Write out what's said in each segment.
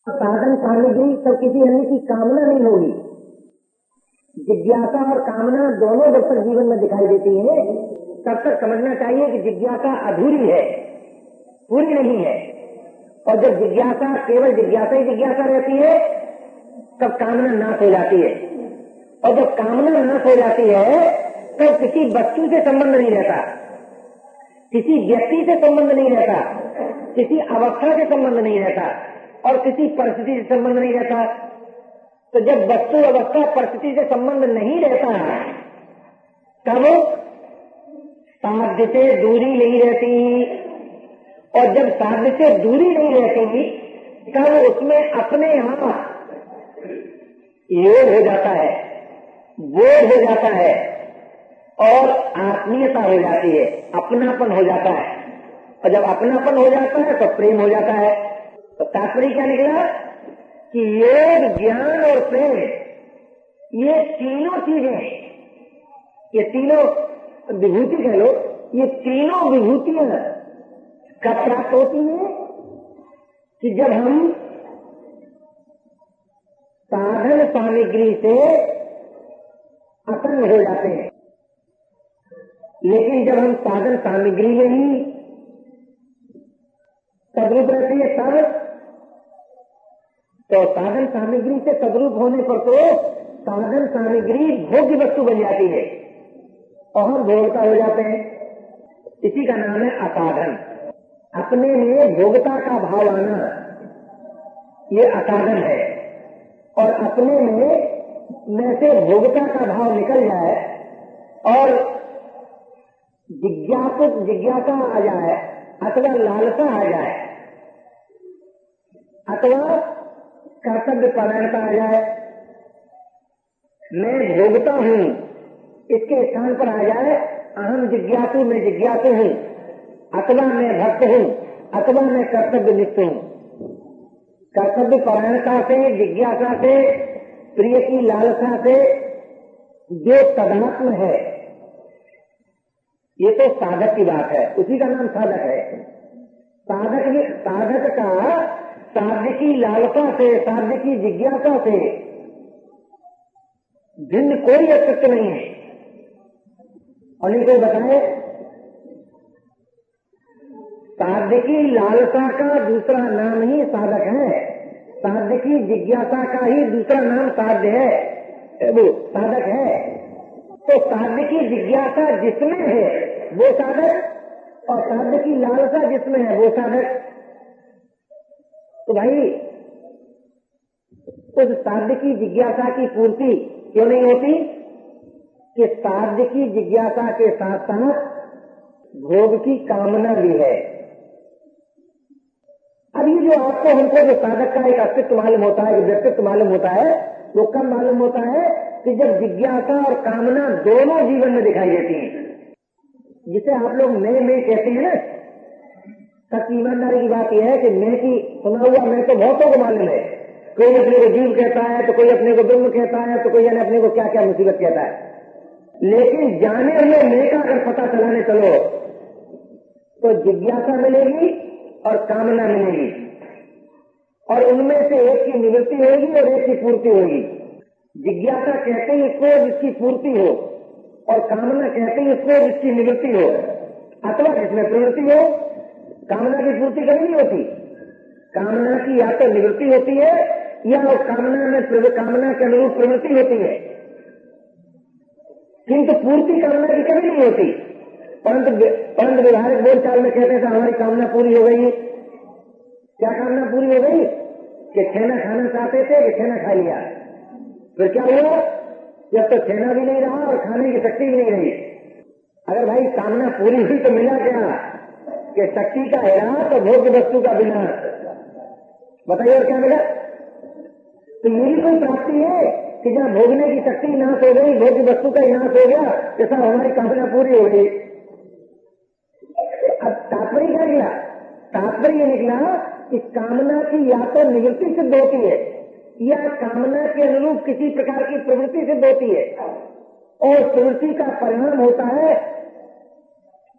साधन सामग्री तो किसी अन्य की कामना नहीं होगी। जिज्ञासा और कामना दोनों जब तक जीवन में दिखाई देती है तब तक समझना चाहिए कि जिज्ञासा अधूरी है, पूरी नहीं है। और जब जिज्ञासा केवल जिज्ञासा ही जिज्ञासा रहती है तब कामना नाश हो जाती है। और जब कामना नाश हो जाती है तब किसी वस्तु से संबंध नहीं रहता, किसी व्यक्ति से संबंध नहीं रहता, किसी अवस्था से संबंध नहीं रहता और किसी परिस्थिति से संबंध नहीं रहता। तो जब वस्तु अवस्था परिस्थिति से संबंध नहीं रहता तब साध्य से दूरी नहीं रहती। और जब साध्य से दूरी नहीं रहती तब उसमें अपने आप योग हो जाता है, बोध हो जाता है और आत्मीयता हो जाती है, अपनापन हो जाता है। और जब अपनापन हो जाता है तो प्रेम हो जाता है। तो तात्पर्य क्या निकला कि योग, ज्ञान और प्रेम ये तीनों चीजें, ये तीनों विभूति कह लो, ये तीनों विभूतियां कब प्राप्त होती हैं कि जब हम साधन सामग्री से असंग हो जाते हैं। लेकिन जब हम साधन सामग्री में ही तद्रूप रहते हैं तब तो साधन सामग्री से तद्रूप होने पर तो साधन सामग्री भोग्य वस्तु बन जाती है और हम भोगता हो जाते हैं। इसी का नाम है असाधन। अपने में भोगता का भाव आना ये असाधन है। और अपने में से भोगता का भाव निकल जाए और जिज्ञासा आ जाए अथवा लालसा आ जाए अथवा कर्तव्य परायणता आ जाए, मैं भोगता हूँ इसके स्थान पर आ जाए अहम जिज्ञासु, मैं जिज्ञासु हूँ, अथवा मैं भक्त हूँ, अथवा मैं कर्तव्य निष्ठ हूँ। कर्तव्य परायणता से, जिज्ञासा से, प्रिय की लालसा से जो तदात्म है ये तो साधक की बात है, उसी का नाम साधक है। साधक का साध्य की लालसा से, साध्य की जिज्ञासा से भिन्न कोई अस्तित्व नहीं है। और नहीं कोई बताए साध्य की लालसा का दूसरा नाम ही साधक है, साध्य की जिज्ञासा का ही दूसरा नाम साध्य है, वो साधक है। तो साध्य की जिज्ञासा जिसमें है वो साधक और साध्य की लालसा जिसमें है वो साधक। तो भाई उस साध्य की जिज्ञासा की पूर्ति क्यों नहीं होती कि साध्य की जिज्ञासा के साथ साथ भोग की कामना भी है। अभी जो आपको हमको जो साधक का एक अस्तित्व मालूम होता है, व्यक्तित्व मालूम होता है, वो कब मालूम होता है कि जब जिज्ञासा और कामना दोनों जीवन में दिखाई देती हैं। जिसे आप लोग मैं कहते हैं ना, सच ईमानदारी की बात यह है कि मैं की सुना हुआ मैं तो बहुतों को मालूम है। कोई अपने को जीव कहता है तो कोई अपने को ब्रह्म कहता है तो कोई अपने को क्या क्या मुसीबत कहता है। लेकिन जाने हुए मैं का अगर पता चलाने चलो तो जिज्ञासा मिलेगी और कामना मिलेगी और उनमें से एक की निवृत्ति होगी और एक की पूर्ति होगी। जिज्ञासा कहते हैं इसको जिसकी पूर्ति हो और कामना कहते हैं इसको जिसकी निवृत्ति हो, अथवा जिसमें प्रवृत्ति हो। कामना की पूर्ति कभी नहीं होती, कामना की या तो निवृत्ति होती है या कामना के अनुरूप प्रवृत्ति होती है, किंतु पूर्ति कामना की कभी नहीं होती। परंतु व्यवहारिक बोलचाल में कहते थे हमारी कामना पूरी हो गई। क्या कामना पूरी हो गई कि खाना खाना चाहते थे कि खाना खा लिया। फिर क्या हुआ, जब तक खाना भी नहीं रहा और खाने की शक्ति भी नहीं रही। अगर भाई कामना पूरी हुई तो मिला क्या कि शक्ति का हैरान तो भोग्य वस्तु का बिना। बताइए और क्या मिला। तो यही कोई प्राप्ति है कि जहाँ भोगने की शक्ति नाश हो गई, भोग्य वस्तु का नाश हो गया, जैसा हमारी कामना पूरी हो गई। अब तात्पर्य क्या निकला, तात्पर्य निकला कि कामना की या तो निवृत्ति सिद्ध होती है या कामना के अनुरूप किसी प्रकार की प्रवृत्ति सिद्ध होती है और प्रवृत्ति का परिणाम होता है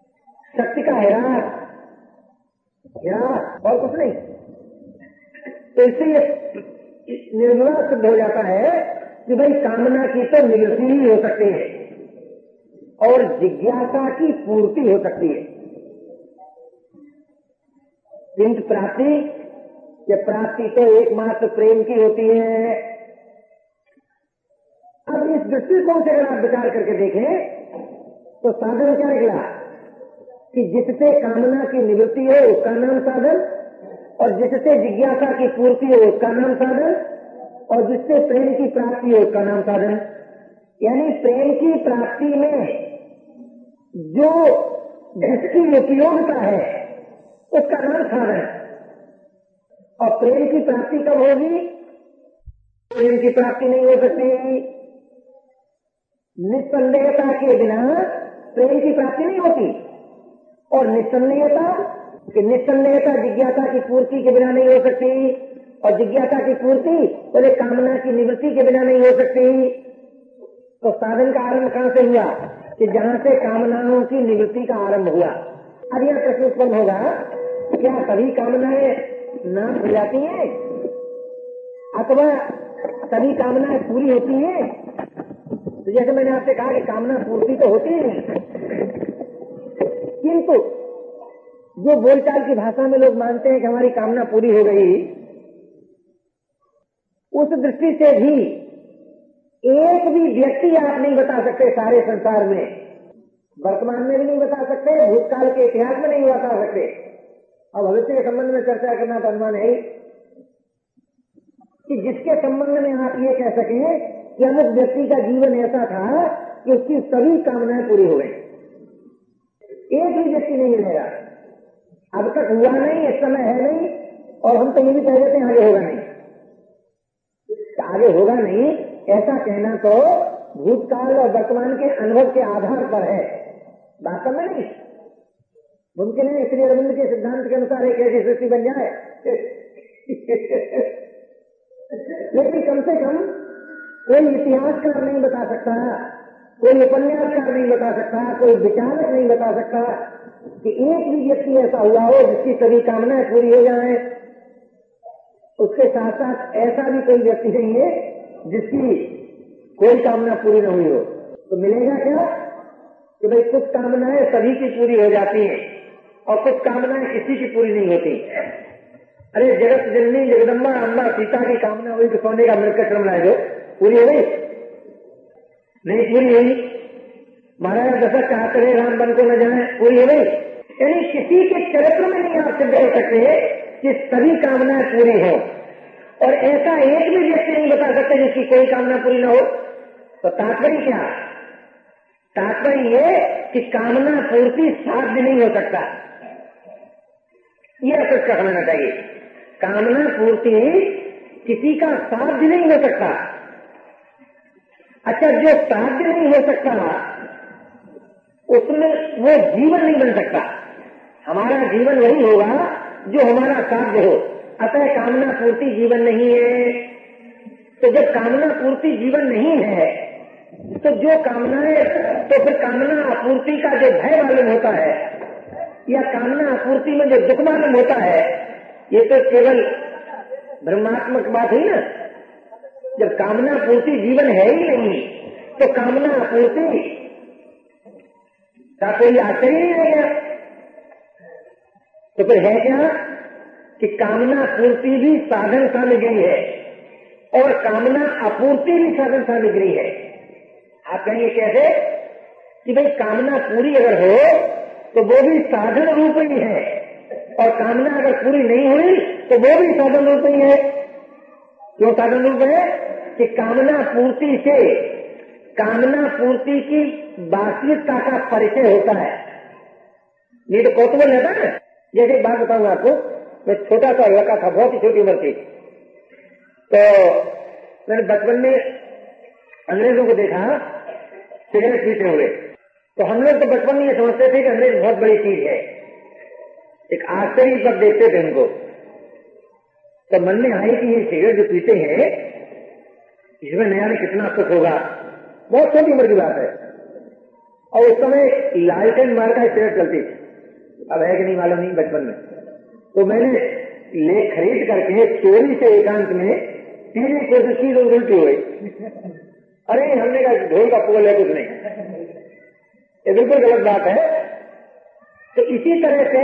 शक्ति का ह्रास और कुछ नहीं। तो इससे ये निर्णय सिद्ध हो जाता है कि भाई कामना की तो निवृत्ति ही हो सकती है और जिज्ञासा की पूर्ति हो सकती है। किंतु प्राप्ति, ये प्राप्ति तो एकमात्र प्रेम की होती है। अब इस दृष्टिकोण से अगर आप विचार करके देखें तो साधन क्या निकला कि जिससे कामना की निवृत्ति हो उसका नाम साधन, और जिससे जिज्ञासा की पूर्ति हो उसका नाम साधन, और जिससे प्रेम की प्राप्ति हो उसका नाम साधन। यानी प्रेम की प्राप्ति में जो जिसकी उपयोगिता है उसका नाम साधन। और प्रेम की प्राप्ति कब होगी? प्रेम की प्राप्ति नहीं हो सकती। निस्संदेहता के बिना प्रेम की प्राप्ति नहीं होती। और निस्संदेहता जिज्ञासा की पूर्ति के बिना नहीं हो सकती, और जिज्ञासा की पूर्ति बोले कामना की निवृत्ति के बिना नहीं हो सकती। तो साधन का आरंभ कहाँ से हुआ? कि जहाँ से कामनाओं की निवृत्ति का आरंभ हुआ। अब यह प्रश्न उत्पन्न होगा, क्या सभी कामनाएं नाश हो जाती हैं अथवा सभी कामनाएं पूरी होती हैं? तो जैसे मैंने आपसे कहा कि कामना पूर्ति तो होती ही नहीं, किंतु जो बोलचाल की भाषा में लोग मानते हैं कि हमारी कामना पूरी हो गई, उस दृष्टि से भी एक भी व्यक्ति आप नहीं बता सकते सारे संसार में, वर्तमान में भी नहीं बता सकते, भूतकाल के इतिहास में नहीं बता सकते, और भविष्य के संबंध में चर्चा करना तो अनुमान है कि जिसके संबंध में आप ये कह सकें कि अमुक व्यक्ति का जीवन ऐसा था कि उसकी सभी कामनाएं पूरी हो गई। एक भी व्यक्ति नहीं मिलेगा, अब तक हुआ नहीं, इस समय है नहीं, और हम तो ये भी कह देते हैं आगे होगा नहीं। आगे होगा नहीं ऐसा कहना तो भूतकाल और वर्तमान के अनुभव के आधार पर है, वास्तव में नहीं मुमकिन है। श्री अरविंद के सिद्धांत के अनुसार एक ऐसी सृष्टि बन जाए लेकिन कम से कम कोई इतिहासकार नहीं बता सकता, कोई उपन्यासकार नहीं बता सकता, कोई विचारक नहीं बता सकता कि एक भी व्यक्ति ऐसा हुआ हो जिसकी सभी कामनाएं पूरी हो जाए। उसके साथ साथ ऐसा भी कोई व्यक्ति नहीं है जिसकी कोई कामना पूरी न हुई हो। तो मिलेगा क्या कि भाई कुछ कामनाएं सभी की पूरी हो जाती हैं और कुछ कामनाएं किसी की पूरी नहीं होती। अरे जगत जननी जगदम्बा अम्बा सीता की कामना हुई कि सोने का मृतक बनाए दो, पूरी हो गई? नहीं पूरी हुई। महाराज दशरथ चाहते रहे राम बन को न जाए, पूरी हो गई? यानी किसी के चरित्र में नहीं आप सिद्ध हो सकते कि सभी कामनाएं पूरी हो, और ऐसा एक भी व्यक्ति नहीं बता सकते जिसकी कोई कामना पूरी न हो। तो तात्पर्य क्या? तात्पर्य ये कि कामना पूर्ति साध्य नहीं हो सकता, यह कुछ समझना चाहिए। कामना पूर्ति किसी का साध्य नहीं हो सकता। अच्छा, जो साध्य नहीं हो सकता उसमें वो जीवन नहीं बन सकता। हमारा जीवन वही होगा जो हमारा साध्य हो। अतः कामना पूर्ति जीवन नहीं है। तो जब कामना पूर्ति जीवन नहीं है तो जो कामनाएं, तो फिर कामना आपूर्ति का जो भय मालूम होता है या कामना आपूर्ति में जो दुख मालूम होता है, ये तो केवल ब्रह्मात्मक बात हुई ना। जब कामना पूर्ति जीवन है ही नहीं तो कामना आपूर्ति का कोई आश्चर्य नहीं रहेगा। तो फिर है क्या कि कामना पूर्ति भी साधन सामग्री है और कामना आपूर्ति भी साधन सामग्री है। आप कहेंगे कैसे? कि भाई कामना पूरी अगर हो तो वो भी साधन रूप ही है, और कामना अगर पूरी नहीं हुई तो वो भी साधन रूप ही है। क्यों साधन रूप है? कि कामना पूर्ति से कामना पूर्ति की वास्तविकता का परिचय होता है। नहीं तो कौतूहल रहता है। जैसे एक बात बताऊंगा आपको, मैं छोटा सा लड़का था, बहुत ही छोटी उम्र थी, तो मैंने बचपन में अंग्रेजों को देखा सिगरेट पीते हुए। तो हम लोग तो बचपन में ये समझते थे कि अंग्रेज बहुत बड़ी चीज है, एक आश्चर्य पर देखते थे उनको। तो मन में आई कि ये सिगरेट जो पीते हैं इसमें नया में कितना सुख होगा। बहुत छोटी उम्र की बात है। और उस समय लालटेन मार का सिगरेट चलती थी, अब है कि नहीं मालूम नहीं, बचपन में। तो मैंने ले खरीद करके चोरी से एकांत में पीने की कोशिश की तो उल्टी हो गई। अरे हमने कहा ढोल का पोल है, कुछ नहीं, ये बिल्कुल गलत बात है। तो इसी तरह से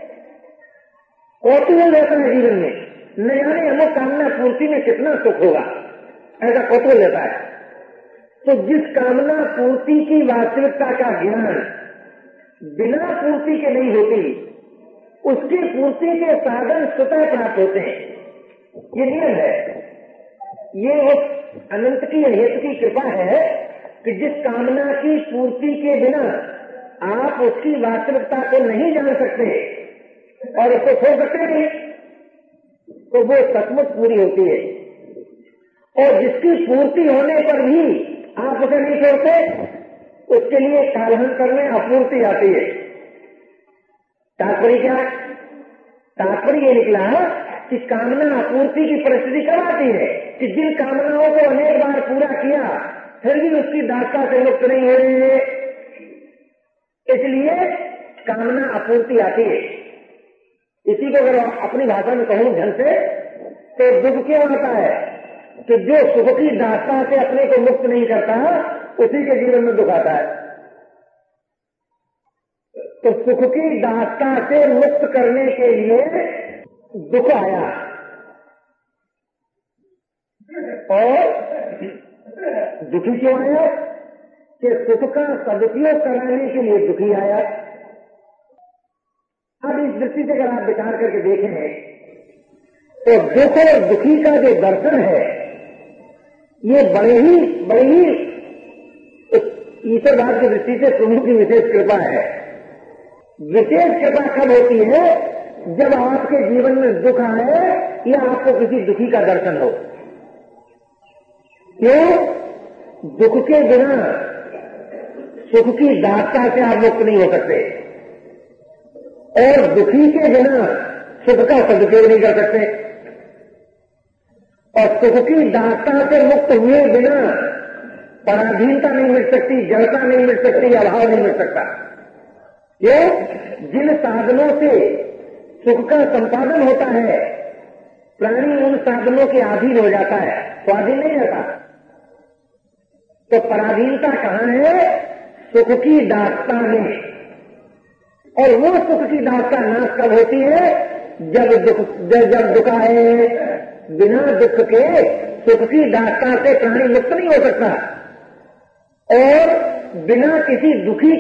कौतूहल रहता है जीवन में, न जाने हमें कामना पूर्ति में कितना सुख होगा, ऐसा कौतूहल रहता है। तो जिस कामना पूर्ति की वास्तविकता का ज्ञान बिना पूर्ति के नहीं होती, उसकी पूर्ति के साधन स्वतः प्राप्त होते हैं। ये नियम है, ये उस अनंत की हेतु की कृपा है कि जिस कामना की पूर्ति के बिना आप उसकी वास्तविकता को नहीं जान सकते और उसको छोड़ सकते नहीं, तो वो सचमुच पूरी होती है। और जिसकी पूर्ति होने पर भी आप उसे नहीं छोड़ते, उसके लिए कालांतर में अपूर्ति आती है। तात्पर्य क्या? तात्पर्य ये निकला कि कामना अपूर्ति की परिस्थिति कब आती है कि जिन कामनाओं को अनेक बार पूरा किया फिर भी उसकी दास्ता से मुक्त नहीं हो रही है, इसलिए कामना अपूर्ति आती है। इसी को अगर अपनी भाषा में कहूं ढंग से, तो दुख क्यों आता है कि जो सुख की दास्ता से अपने को मुक्त नहीं करता उसी के जीवन में दुख आता है। तो सुख की दास्ता से मुक्त करने के लिए दुख आया, और दुखी क्यों आया कि सुख का सदुपयोग कराने के लिए दुखी आया। अब इस दृष्टि से अगर आप विचार करके देखें तो दुख और दुखी का जो दर्शन है ये बड़े ही ईश्वरवाद की दृष्टि से प्रभु की विशेष कृपा है। विशेष कृपा कब होती है? जब आपके जीवन में दुख आए या आपको किसी दुखी का दर्शन हो। क्यों? दुख के बिना सुख की दास्ता से आप मुक्त नहीं हो सकते, और दुखी के बिना सुख का सदुपयोग नहीं कर सकते, और सुख की दास्ता से मुक्त हुए बिना पराधीनता नहीं मिल सकती, जड़ता नहीं मिल सकती, अभाव नहीं मिल सकता। ये जिन साधनों से सुख का संपादन होता है, प्राणी उन साधनों के अधीन हो जाता है, स्वाधीन नहीं रहता। तो पराधीनता कहाँ है? सुख की दास्ता में। और वो सुख की दास्ता नाश कब होती है? जब दुख आए। बिना दुख के सुख की दास्ता से प्राणी मुक्त नहीं हो सकता, और बिना किसी दुखी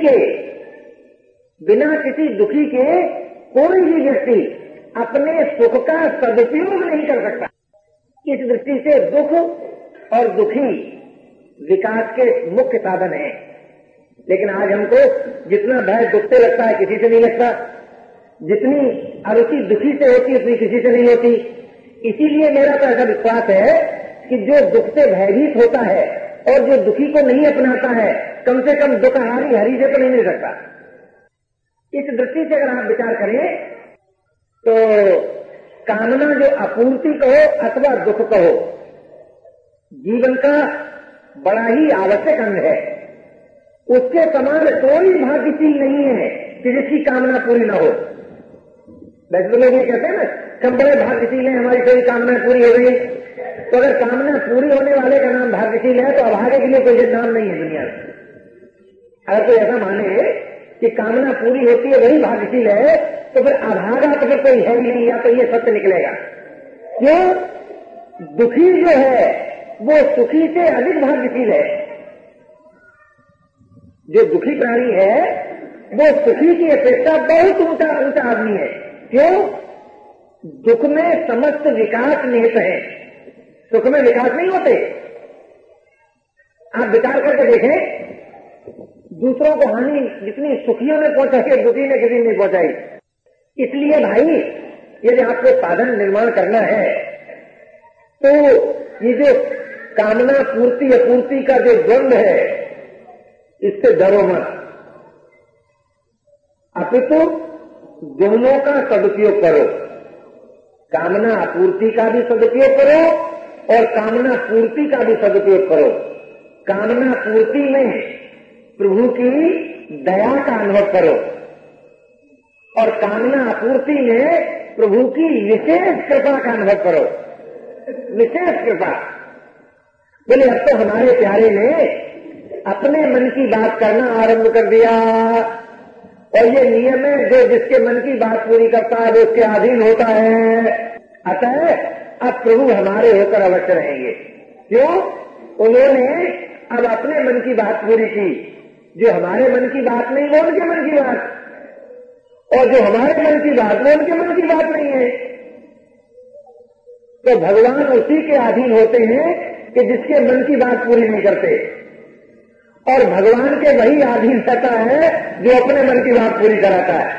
के कोई भी व्यक्ति अपने सुख का सदुपयोग नहीं कर सकता। इस दृष्टि से दुख और दुखी विकास के मुख्य साधन हैं। लेकिन आज हमको जितना भय दुख से लगता है किसी से नहीं लगता, जितनी अरुचि दुखी से होती है उतनी किसी से नहीं होती। इसीलिए मेरा तो ऐसा विश्वास है कि जो दुख से भयभीत होता है और जो दुखी को नहीं अपनाता है, कम से कम दुख हरी से तो नहीं मिल सकता। इस दृष्टि से अगर आप विचार करें तो कामना जो अपूर्ति कहो अथवा दुख कहो, जीवन का बड़ा ही आवश्यक अंग है। उसके समान कोई भाग्यशील नहीं है कि जिसकी कामना पूरी न हो। वैसे तो लोग ये कहते हैं ना, हम बड़े भाग्यशील हैं, हमारी कोई कामना पूरी हो गई। तो अगर कामना पूरी होने वाले का नाम भाग्यशील है तो अभागे के लिए कोई नाम नहीं है दुनिया में। अगर कोई ऐसा माने कि कामना पूरी होती है वही भाग्यशील है, तो फिर अभागा तो फिर कोई है ही नहीं, या तो ये सत्य निकलेगा। क्यों? दुखी जो है वो सुखी से अधिक भाग्यशील है। जो दुखी प्राणी है वो सुखी की अपेक्षा बहुत ऊंचा आदमी है। क्यों? दुख में समस्त विकास निहित है, सुख में विकास नहीं होते। आप विचार करके देखें, दूसरों को हानि जितनी सुखियों ने पहुंचाई है दुखी ने किसी नहीं पहुंचाई। इसलिए भाई यदि आपको साधन निर्माण करना है तो ये जो कामना पूर्ति अपूर्ति का जो द्वंद्व है इससे डरो मत, अपितु दोनों का सदुपयोग करो। कामना अपूर्ति का भी सदुपयोग करो और कामना पूर्ति का भी सदुपयोग करो। कामना पूर्ति में प्रभु की दया का अनुभव करो और कामना अपूर्ति में प्रभु की विशेष कृपा का अनुभव करो, विशेष कृपा। बोले अब तो हमारे प्यारे ने अपने मन की बात करना आरंभ कर दिया, और ये नियम है जो जिसके मन की बात पूरी करता है वो उसके अधीन होता है। अतः अब प्रभु हमारे होकर अवश्य रहेंगे। क्यों? उन्होंने अब अपने मन की बात पूरी की, जो हमारे मन की बात नहीं वो उनके मन की बात, और जो हमारे मन की बात वो उनके मन की बात नहीं है। तो भगवान उसी के अधीन होते हैं कि जिसके मन की बात पूरी नहीं करते, और भगवान के वही अधीन रहता है जो अपने मन की बात पूरी कराता है।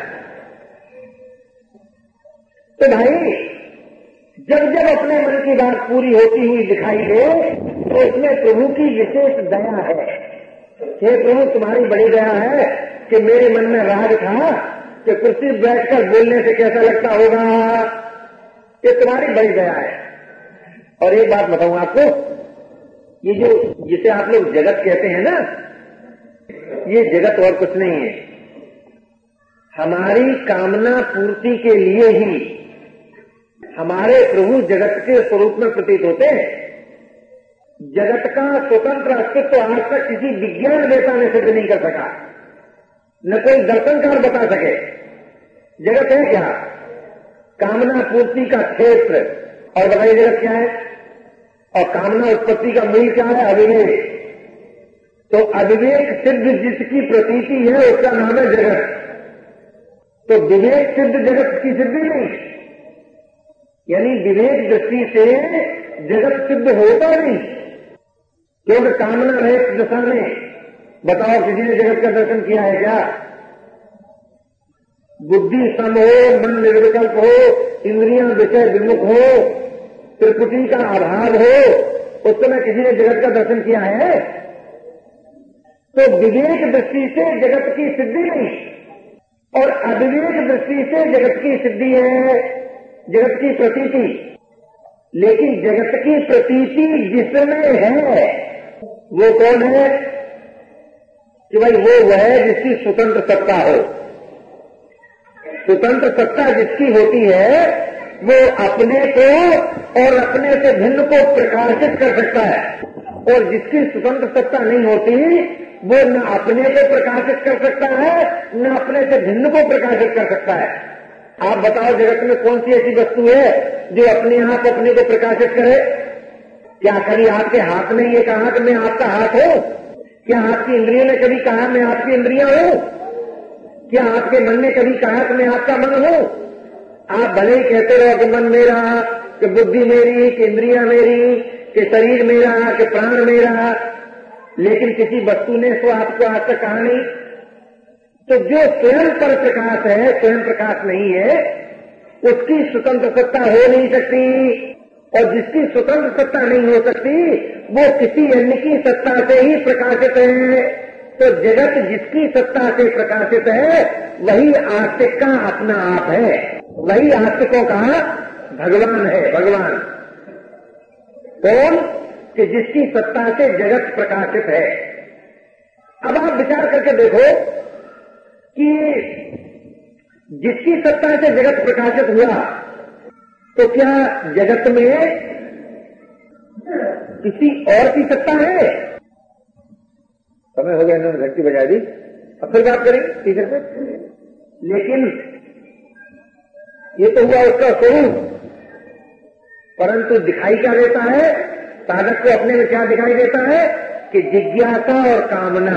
तो भाई जब जब अपने मन की बात पूरी होती हुई दिखाई दे तो उसमें प्रभु की विशेष दया है। हे प्रभु तुम्हारी बड़ी दया है कि मेरे मन में राग था कि कुर्सी बैठकर बोलने से कैसा लगता होगा, ये तुम्हारी बड़ी दया है। और एक बात बताऊं आपको, ये जो जिसे आप लोग जगत कहते हैं ना, ये जगत और कुछ नहीं है। हमारी कामना पूर्ति के लिए ही हमारे प्रभु जगत के स्वरूप में प्रतीत होते हैं। जगत का स्वतंत्र अस्तित्व आज तक किसी विज्ञान वेता ने सिद्ध नहीं कर सका, न कोई दर्शनकार बता सके। जगत है क्या? कामना पूर्ति का क्षेत्र। और बताइए जगत क्या है? और कामना उत्पत्ति का मूल क्या है? अविवेक। तो अविवेक सिद्ध जिसकी प्रतीति है उसका नाम है जगत। तो विवेक सिद्ध जगत की सिद्धि नहीं, यानी विवेक दृष्टि से जगत सिद्ध होता नहीं, क्योंकि कामना रहित दशा में बताओ किसी ने जगत का दर्शन किया है क्या? बुद्धि सम हो, मन निर्विकल्प हो, इंद्रियां विषय विमुख हो, त्रिपुटी का अभाव हो, उस समय किसी ने जगत का दर्शन किया है? तो विवेक दृष्टि से जगत की सिद्धि नहीं, और अविवेक दृष्टि से जगत की सिद्धि है, जगत की प्रतीति। लेकिन जगत की प्रतीति जिसमें है वो कौन है? कि भाई वो है जिसकी स्वतंत्र सत्ता हो। स्वतंत्र सत्ता जिसकी होती है वो अपने को और अपने से भिन्न को प्रकाशित कर सकता है, और जिसकी स्वतंत्र सत्ता नहीं होती वो न अपने को प्रकाशित कर सकता है न अपने से भिन्न को प्रकाशित कर सकता है। आप बताओ जगत में कौन सी ऐसी वस्तु है जो अपने आप अपने को प्रकाशित करे? क्या कभी आपके हाथ में ये कहा कि मैं आपका हाथ हूं? क्या आपकी इंद्रियों ने कभी कहा मैं आपकी इंद्रियां हूं? क्या आपके मन ने कभी कहा कि मैं आपका मन हूं? आप भले ही कहते रहो कि मन मेरा, कि बुद्धि मेरी, कि इंद्रियां मेरी, कि शरीर मेरा, कि प्राण मेरा, लेकिन किसी वस्तु ने तो आपको आज तक कहा नहीं। तो जो स्वयं पर प्रकाश है, स्वयं प्रकाश नहीं है, उसकी स्वतंत्र सत्ता हो नहीं सकती, और जिसकी स्वतंत्र सत्ता नहीं हो सकती वो किसी अन्य की सत्ता से ही प्रकाशित है। तो जगत जिसकी सत्ता से प्रकाशित है वही आस्तिक का अपना आप है, वही आस्तिकों का भगवान है। भगवान कौन? कि जिसकी सत्ता से जगत प्रकाशित है। अब आप विचार करके देखो कि जिसकी सत्ता से जगत प्रकाशित हुआ तो क्या जगत में किसी और की सत्ता है? समय हो गया, इन्होंने घंटी बजा दी, अब फिर बात करेंगे टीचर पे। लेकिन ये तो हुआ उसका स्वरूप, परंतु दिखाई क्या देता है? साधक को अपने में क्या दिखाई देता है? कि जिज्ञासा और कामना।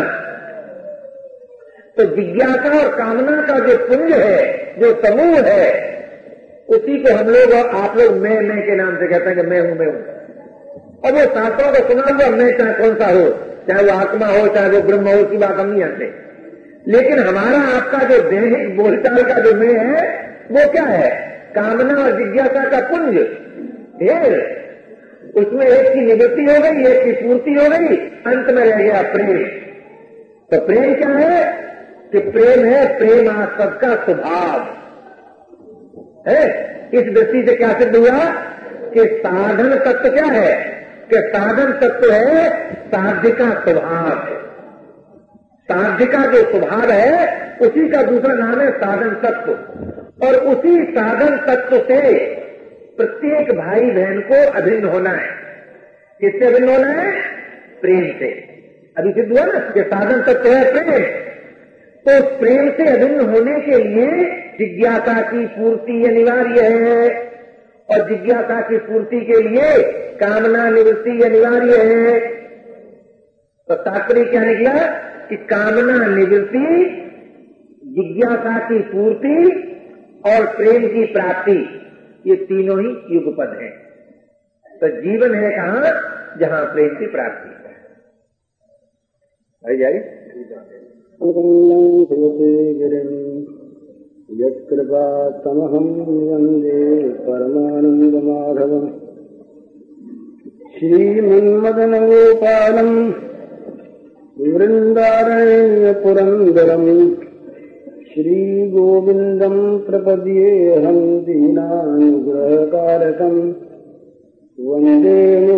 तो जिज्ञासा और कामना का जो पुंज है, जो समूह है, उसी को हम लोग और आप लोग मैं के नाम से कहते हैं कि मैं हूं, मैं हूं। और वो शास्त्रों को सुना हुआ मैं चाहे कौन सा हो, चाहे वो आत्मा हो, चाहे वो ब्रह्म हो, उसकी बात हम नहीं जानते। लेकिन हमारा आपका जो दैनिक बोलचाल का जो मैं है वो क्या है? कामना और जिज्ञासा का पुंज ढेर। उसमें एक की निवृत्ति हो गई, एक की पूर्ति हो गई, अंत में रह गया प्रेम। तो प्रेम क्या है? कि प्रेम है प्रेम आस्पद का स्वभाव है। इस दृष्टि से क्या सिद्ध हुआ कि साधन तत्व क्या है? कि साधन तत्व है साध्य का स्वभाव। साध्य का जो स्वभाव है उसी का दूसरा नाम है साधन तत्व। और उसी साधन तत्व से प्रत्येक भाई बहन को अभिन्न होना है। किससे अभिन्न होना है? प्रेम से। अभी सिद्ध हुआ ना कि साधन तत्व है प्रेम। तो प्रेम से अभिन्न होने के लिए जिज्ञासा की पूर्ति अनिवार्य है, और जिज्ञासा की पूर्ति के लिए कामना निवृत्ति अनिवार्य है। तो तात्पर्य क्या निकला कि कामना निवृत्ति, जिज्ञासा की पूर्ति और प्रेम की प्राप्ति, ये तीनों ही युगपद हैं। तो जीवन है कहाँ? जहाँ प्रेम की प्राप्ति है। जाइए यत्कृपा तमहं वन्दे परमानंद माधवम् श्रीमन्मदन गोपालम् वृन्दारण्य पुरन्दरम् श्रीगोविन्दं प्रपद्येऽहं दीनानुग्रहकारकम् वन्दे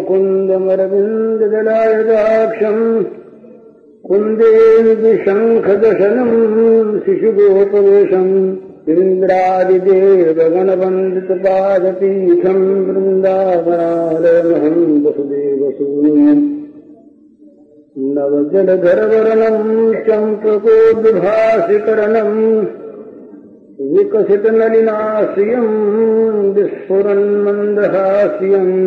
मुकुन्दमरविन्ददलायदाक्षम् कुन्देन्दुशङ्खदशनम् शिशुगोपवेशम् इन्द्रादिदेवगणवन्दितपादपीठम् वृन्दावनालयमहं वसुदेवसूनुम् नवजलधरवर्णम् चम्पकोद्भासिकरणम् विकसितनलिनाश्रियम् विस्फुरन्मन्दहास्यम्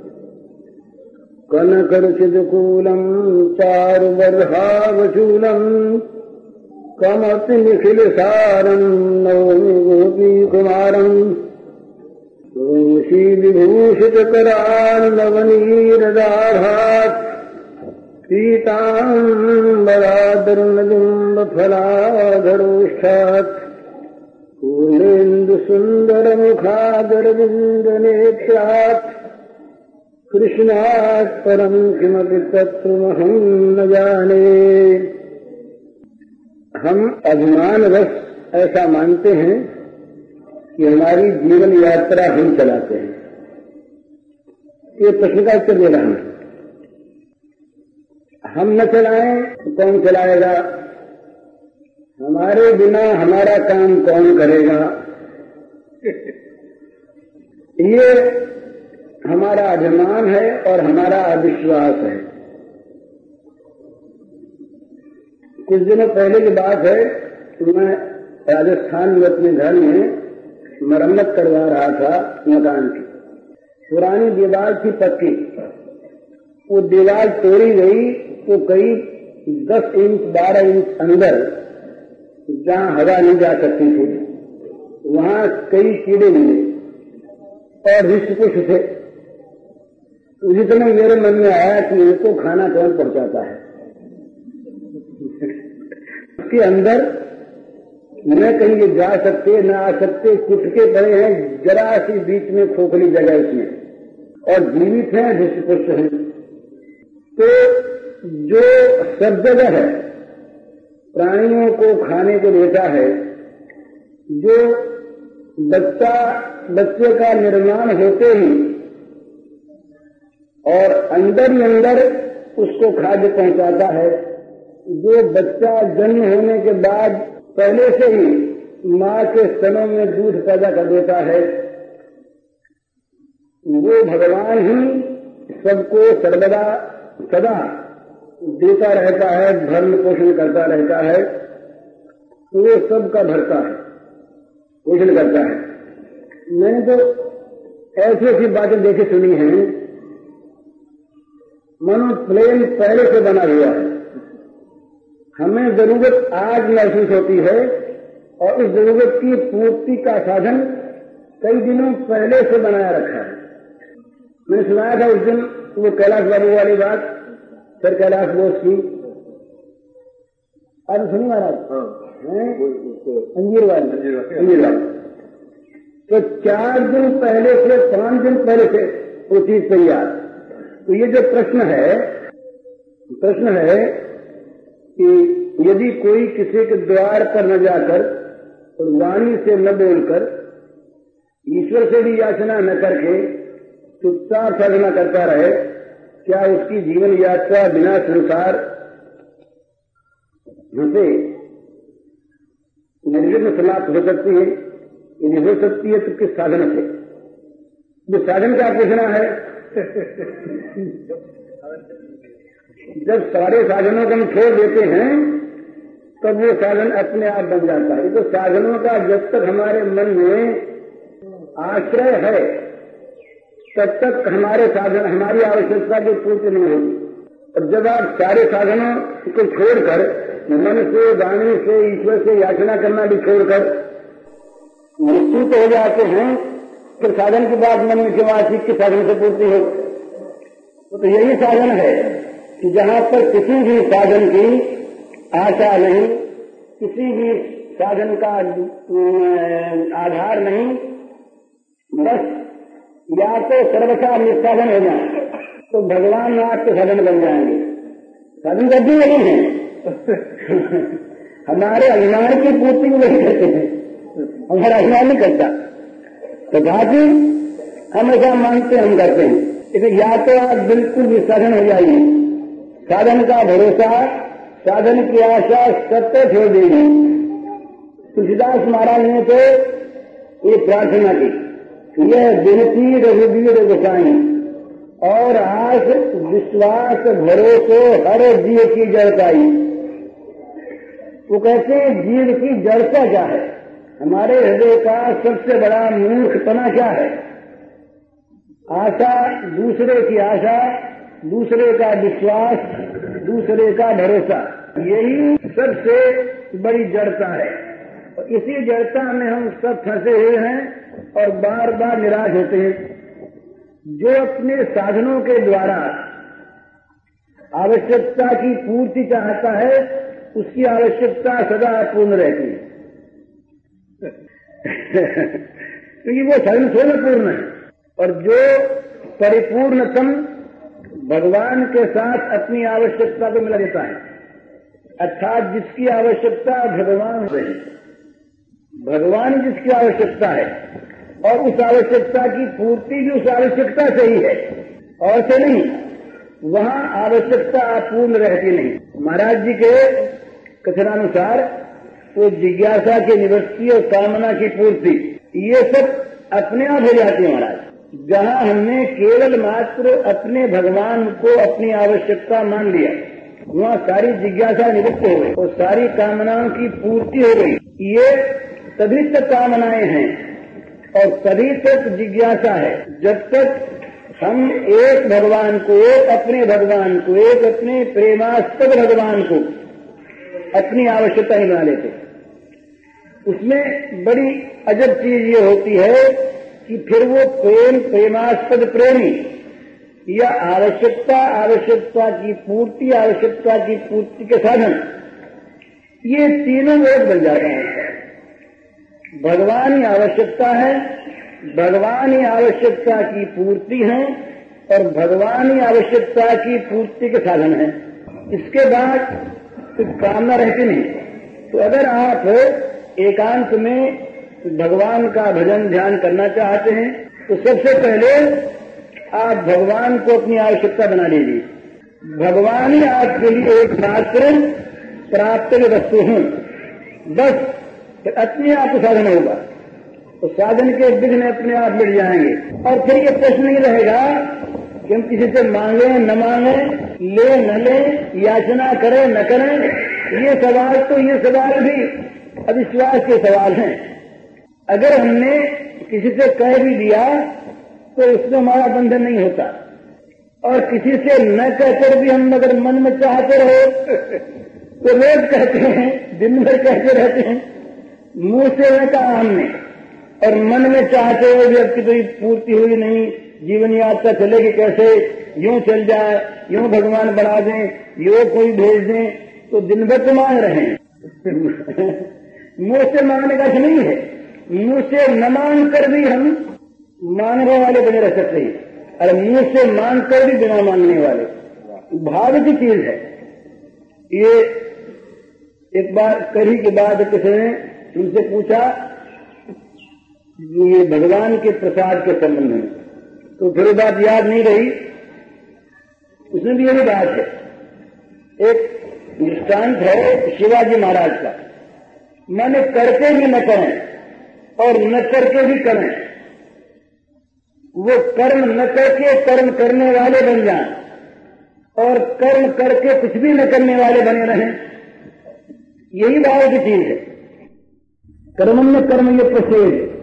कनकरचिदकूलम् चारुबर्हावचूलम् कमपि निखिलसारम् नौमि गोपीकुमारम् तुलसीविभूषितकरान्नवनीरदाभात् पीताम्बरादरुणबिम्बफलाधरोष्ठात् पूर्णेन्दुसुन्दरमुखादरविन्दनेत्रात् कृष्णात् परम् किमपि तत्त्वमहं न जाने। हम अभिमानवश ऐसा मानते हैं कि हमारी जीवन यात्रा हम चलाते हैं। ये प्रश्न का उत्तर दे रहा हूं। हम न चलाएं तो कौन चलाएगा? हमारे बिना हमारा काम कौन करेगा? ये हमारा अभिमान है और हमारा अविश्वास है। कुछ दिनों पहले की बात है कि मैं राजस्थान में अपने घर में मरम्मत करवा रहा था मकान की। पुरानी दीवार थी पक्की, वो दीवार तोड़ी गई तो करीब 10 इंच 12 इंच अंदर जहां हवा नहीं जा सकती थी वहां कई कीड़े मिले और हिस्स थे। उसी समय मेरे मन में आया कि इनको खाना कौन पहुंचाता है। उसके अंदर न कहीं ये जा सकते न आ सकते, कुटके पड़े हैं, जरा सी बीच में खोखली जगह इसमें, और जीवित हैं, हिस्स हैं। तो जो सब जगह है प्राणियों को खाने को देता है, जो बच्चे का निर्माण होते ही और अंदर ही अंदर उसको खाद्य पहुंचाता है, जो बच्चा जन्म होने के बाद पहले से ही मां के स्तनों में दूध पैदा कर देता है, वो भगवान ही सबको सर्वदा सदा देता रहता है, भरण पोषण करता रहता है। तो वो सबका भरता है, पोषण करता है। मैंने तो ऐसी ऐसी बातें देखी सुनी हैं, मनो प्लेन पहले से बना हुआ है। हमें जरूरत आज महसूस होती है और इस जरूरत की पूर्ति का साधन कई दिनों पहले से बनाया रखा है। मैंने सुनाया था उस दिन वो कैलाश बाबू वाली बात, सर कैलाश बोस की। आज सुनी महाराज? अंजीर वाली। तो 4 दिन पहले से 5 दिन पहले से वो चीज तैयार। तो ये जो प्रश्न है कि यदि कोई किसी के द्वार पर न जाकर और वाणी से न बोलकर, ईश्वर से भी याचना न करके चुपचाप साधना करता रहे, क्या उसकी जीवन यात्रा बिना संसार से निर्विघ्न समाप्त हो सकती है? यदि हो सकती है तो किस साधन से? वो साधन क्या पूछना है? जब सारे साधनों को हम छोड़ देते हैं तब वो साधन अपने आप बन जाता है। तो साधनों का जब तक हमारे मन में आश्रय है तब तक हमारे साधन हमारी आवश्यकता की पूर्ति नहीं होगी। और जब आप सारे साधनों को छोड़कर मन से, वाणी से, ईश्वर से याचना करना भी छोड़कर निश्चित हो जाते हैं, फिर साधन की बात मन में क्यों आती कि साधन से पूर्ति हो? तो यही साधन है कि जहाँ पर किसी भी साधन की आशा नहीं, किसी भी साधन का आधार नहीं, बस या तो सर्वथा निस्साधन हो जाए तो भगवान आपके साधन बन जाएंगे। साधन करते नहीं है हमारे अभिमान की पूर्ति को वही करते हैं, हमारा अभिमान नहीं करता। तथापि हम ऐसा मानते हम करते हैं। लेकिन या तो आप बिल्कुल निस्साधन हो जाइए, साधन का भरोसा, साधन की आशा सत्य छोड़ देंगे। तुलसीदास महाराज ने तो ये प्रार्थना की, यह विनती रघुवीर गोसाई और आस विश्वास भरोसे हर जीव की जड़ताई। वो कहते हैं जीव की जड़ता क्या है? हमारे हृदय का सबसे बड़ा मूर्खपना क्या है? आशा, दूसरे की आशा, दूसरे का विश्वास, दूसरे का भरोसा, यही सबसे बड़ी जड़ता है। और इसी जड़ता में हम सब फंसे हुए हैं और बार बार निराश होते हैं। जो अपने साधनों के द्वारा आवश्यकता की पूर्ति चाहता है, उसकी आवश्यकता सदा पूर्ण रहती है क्योंकि वो साधन स्वयं पूर्ण है। और जो परिपूर्णतम भगवान के साथ अपनी आवश्यकता को मिला देता है, अर्थात जिसकी आवश्यकता भगवान से, भगवान जिसकी आवश्यकता है और उस आवश्यकता की पूर्ति भी उस आवश्यकता से ही है और से नहीं, वहां आवश्यकता अपूर्ण रहती नहीं। महाराज जी के कथनानुसार वो जिज्ञासा की निवृत्ति और कामना की पूर्ति, ये सब अपने आप हो जाती है महाराज। जहां हमने केवल मात्र अपने भगवान को अपनी आवश्यकता मान लिया, वहां सारी जिज्ञासा निवृत्त हो गई और सारी कामनाओं की पूर्ति हो गई। ये तभी तक कामनाएं हैं और तभी तक जिज्ञासा है जब तक हम एक भगवान को, एक अपने भगवान को, एक अपने प्रेमास्पद भगवान को अपनी आवश्यकता नहीं बना लेते। उसमें बड़ी अजब चीज ये होती है कि फिर वो प्रेमास्पद प्रेमी या आवश्यकता की पूर्ति के साधन, ये तीनों एक बन जाते हैं। भगवान ही आवश्यकता है, भगवान ही आवश्यकता की पूर्ति है और भगवान ही आवश्यकता की पूर्ति के साधन है। इसके बाद कुछ कामना रहती नहीं। तो अगर आप एकांत में भगवान का भजन ध्यान करना चाहते हैं तो सबसे पहले आप भगवान को अपनी आवश्यकता बना लीजिए। भगवान ही आपके लिए एकमात्र प्राप्त वस्तु हूँ, बस अपने आप को साधन होगा। तो साधन के विघ्न अपने आप मिट जाएंगे और फिर ये प्रश्न नहीं रहेगा कि हम किसी से मांगे न मांगे, ले न ले, याचना करें न करें। ये सवाल भी अविश्वास के सवाल हैं। अगर हमने किसी से कह भी दिया तो उसमें हमारा बंधन नहीं होता, और किसी से न कहकर भी हम अगर मन में चाहते रहे तो रोज कहते हैं, दिन भर कहते रहते हैं, मुंह से न कहा हमने और मन में चाहते हुए भी अब की कोई पूर्ति हुई नहीं, जीवन यात्रा चलेगी कैसे, यूं चल जाए, यूं भगवान बढ़ा दें, यूं कोई भेज दें, तो दिन भर तो मांग रहे हैं मुंह से मांगने का नहीं है। मुंह से न मांग कर भी हम मांगने वाले बने रह सकते हैं, और मुंह से मांग कर भी बिना मांगने वाले, भाव की चीज है ये। एक बार करी के बाद किसी ने उनसे पूछा ये भगवान के प्रसाद के संबंध में, तो फिर बात याद नहीं रही। उसने भी यही बात है। एक दृष्टांत है शिवाजी महाराज का, मैंने करके भी न करें और न करके भी करें, वो कर्म न करके कर्म करने वाले बन जाएं और कर्म करके कुछ भी न करने वाले बने रहें। यही भाव की चीज है। कर्मण्य कर्म ये प्रसिद्ध